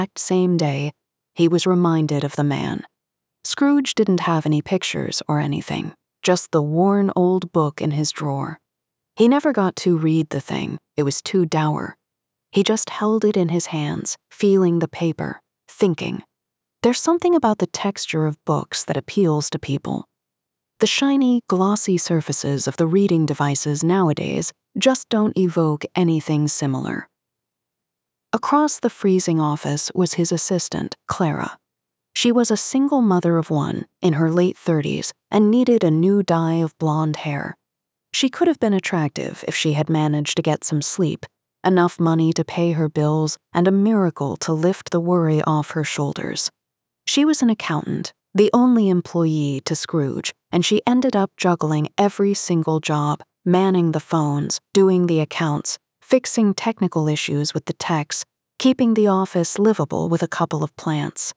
same day, he was reminded of the man. Scrooge didn't have any pictures or anything, just the worn old book in his drawer. He never got to read the thing, it was too dour. He just held it in his hands, feeling the paper, thinking. There's something about the texture of books that appeals to people. The shiny, glossy surfaces of the reading devices nowadays just don't evoke anything similar. Across the freezing office was his assistant, Clara. She was a single mother of one, in her late 30s, and needed a new dye of blonde hair. She could have been attractive if she had managed to get some sleep, enough money to pay her bills, and a miracle to lift the worry off her shoulders. She was an accountant, the only employee to Scrooge, and she ended up juggling every single job, manning the phones, doing the accounts, fixing technical issues with the techs, keeping the office livable with a couple of plants.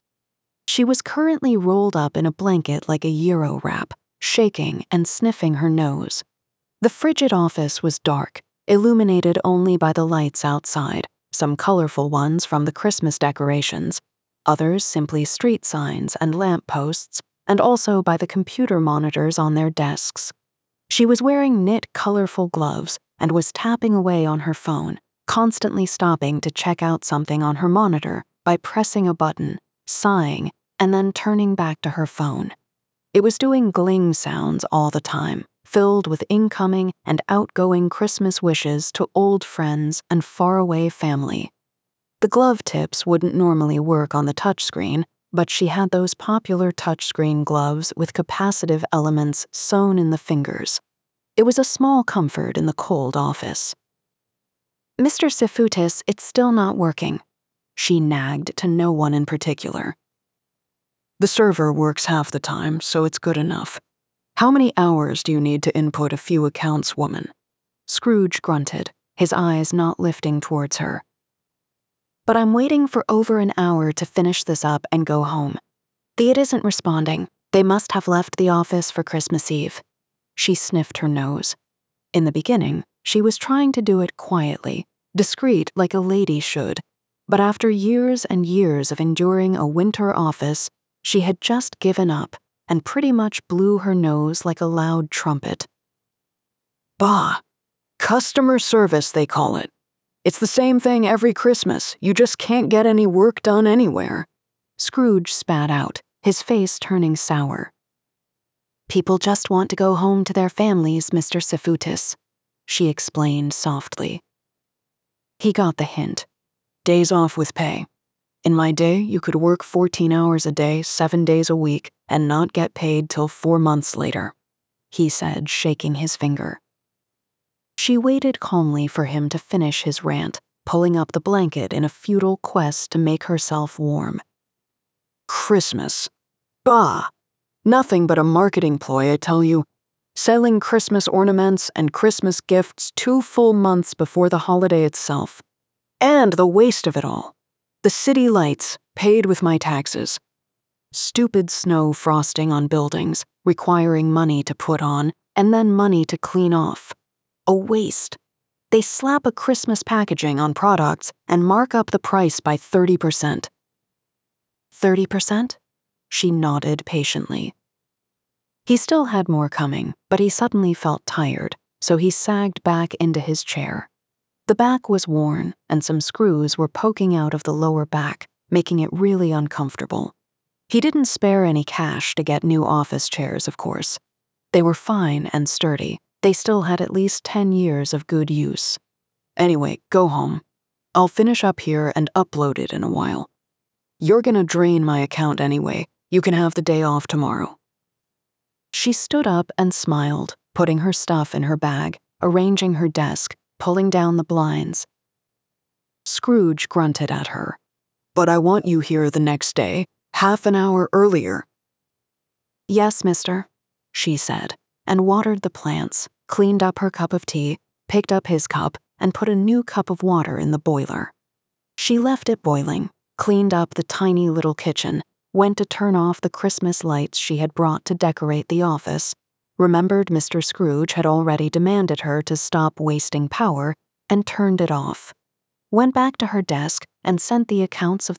She was currently rolled up in a blanket like a Euro wrap, shaking and sniffing her nose. The frigid office was dark, illuminated only by the lights outside, some colorful ones from the Christmas decorations, others simply street signs and lamp posts, and also by the computer monitors on their desks. She was wearing knit colorful gloves and was tapping away on her phone, constantly stopping to check out something on her monitor by pressing a button, sighing, and then turning back to her phone. It was doing gling sounds all the time, filled with incoming and outgoing Christmas wishes to old friends and faraway family. The glove tips wouldn't normally work on the touchscreen, but she had those popular touchscreen gloves with capacitive elements sewn in the fingers. It was a small comfort in the cold office. "Mr. Sifutis, it's still not working," she nagged to no one in particular. "The server works half the time, so it's good enough. How many hours do you need to input a few accounts, woman?" Scrooge grunted, his eyes not lifting towards her. "But I'm waiting for over an hour to finish this up and go home. The it isn't responding. They must have left the office for Christmas Eve." She sniffed her nose. In the beginning, she was trying to do it quietly, discreet like a lady should, but after years and years of enduring a winter office, she had just given up and pretty much blew her nose like a loud trumpet. "Bah! Customer service, they call it. It's the same thing every Christmas. You just can't get any work done anywhere." Scrooge spat out, his face turning sour. "People just want to go home to their families, Mr. Sifutis," she explained softly. He got the hint. "Days off with pay. In my day, you could work 14 hours a day, 7 days a week, and not get paid till 4 months later," he said, shaking his finger. She waited calmly for him to finish his rant, pulling up the blanket in a futile quest to make herself warm. "Christmas. Bah! Nothing but a marketing ploy, I tell you. Selling Christmas ornaments and Christmas gifts 2 full months before the holiday itself. And the waste of it all. The city lights, paid with my taxes. Stupid snow frosting on buildings, requiring money to put on, and then money to clean off. A waste. They slap a Christmas packaging on products and mark up the price by 30%. 30%? She nodded patiently. He still had more coming, but he suddenly felt tired, so he sagged back into his chair. The back was worn, and some screws were poking out of the lower back, making it really uncomfortable. He didn't spare any cash to get new office chairs, of course. They were fine and sturdy. They still had at least 10 years of good use. "Anyway, go home. I'll finish up here and upload it in a while. You're gonna drain my account anyway. You can have the day off tomorrow." She stood up and smiled, putting her stuff in her bag, arranging her desk, pulling down the blinds. Scrooge grunted at her. "But I want you here the next day, half an hour earlier." "Yes, mister," she said, and watered the plants, cleaned up her cup of tea, picked up his cup, and put a new cup of water in the boiler. She left it boiling, cleaned up the tiny little kitchen, went to turn off the Christmas lights she had brought to decorate the office, remembered Mr. Scrooge had already demanded her to stop wasting power, and turned it off. Went back to her desk and sent the accounts of